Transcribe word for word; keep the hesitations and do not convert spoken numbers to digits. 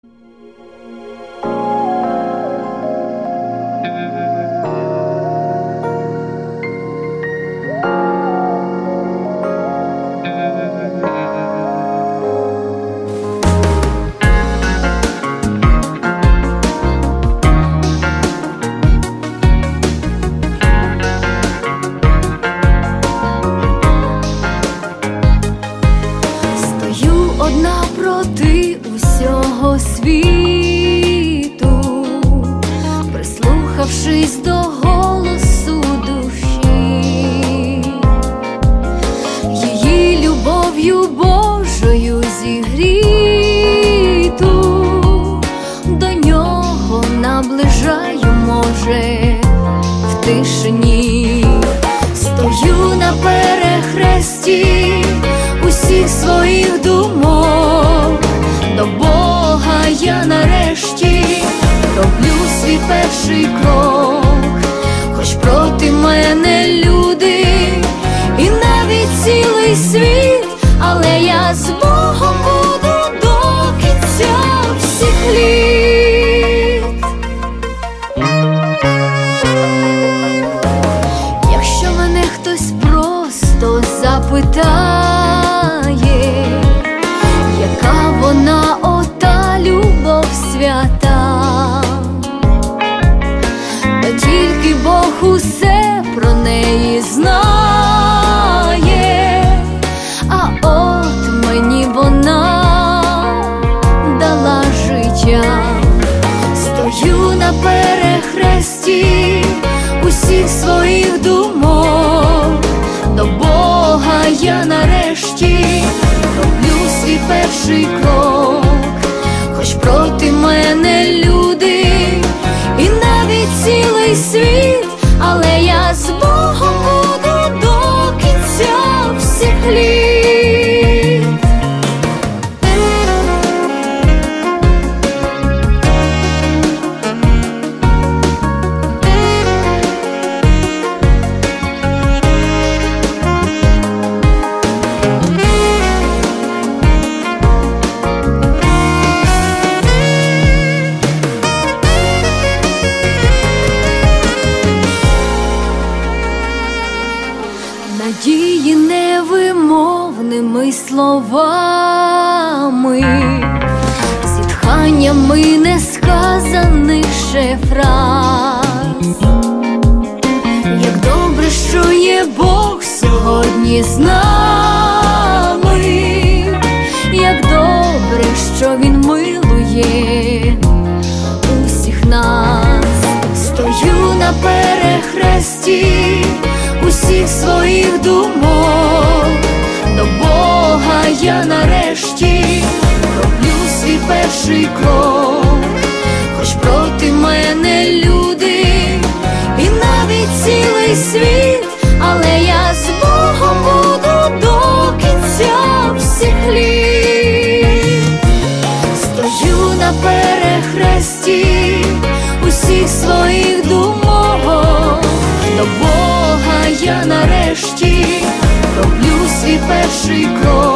Одна проти усього світу, прислухавшись до голосу душі, її любов'ю Божою зігріту, до нього наближаю, може, в тишині. Стою на перехресті усіх своїх думок, до Бога я нарешті роблю свій перший крок. Хоч проти мене люди і навіть цілий світ, але я з Богом буду до кінця всіх літ. Якщо мене хтось просто запитає, яка вона ота любов свята, та тільки Бог усе про неї знає, а от мені вона дала життя. Стою на перехресті усіх своїх думок, до Бога я нарешті роблю свій перший крок. Хоч проти мене люди і навіть цілий світ, але я з Богом буду до кінця всіх літ. Надії невимовними словами, зітханнями несказаних ще фраз. Як добре, що є Бог сьогодні з нами, як добре, що Він милує усіх нас. Стою на перехресті усіх своїх думок, до Бога я нарешті роблю свій перший крок. Хоч проти мене люди і навіть цілий світ, але я з Богом буду до кінця всіх літ. Стою на перехресті усіх своїх думок, до Бога я нарешті роблю свій перший крок.